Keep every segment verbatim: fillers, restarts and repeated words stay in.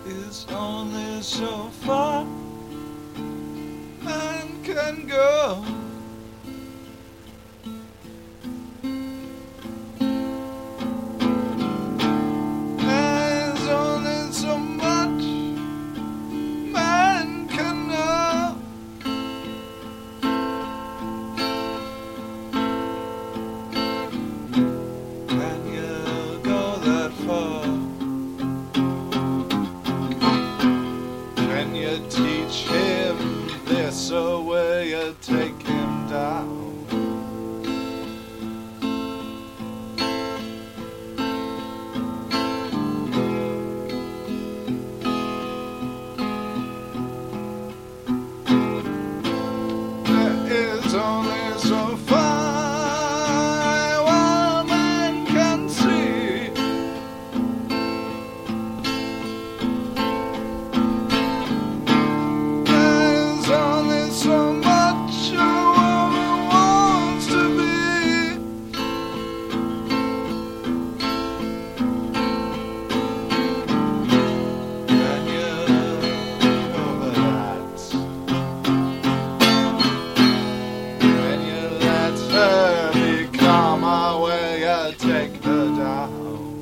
is only so far man can go. There's only so much man can know. Can you go that far? Can you teach him this, or will you take him down? There is only so far one man can see. There's only so much a woman wants to be. Can you know that? When you let her become a way, you take her down.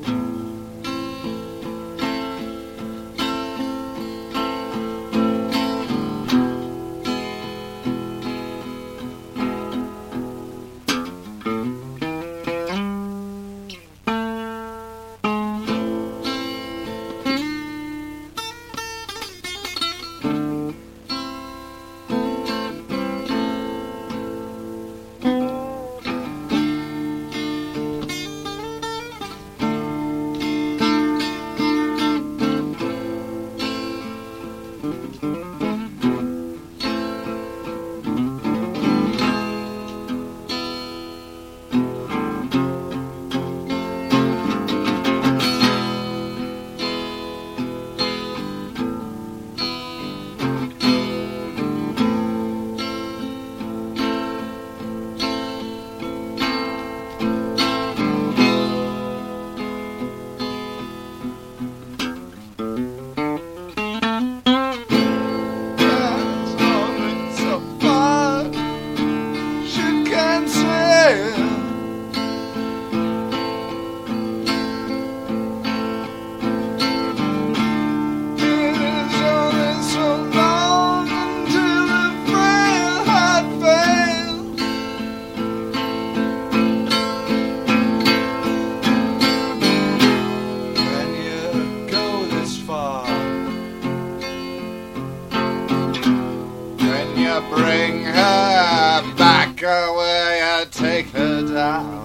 There's only so far she can sail. It is only so long until the frail heart fails. Can you go this far? When you bring her back away, I take her down.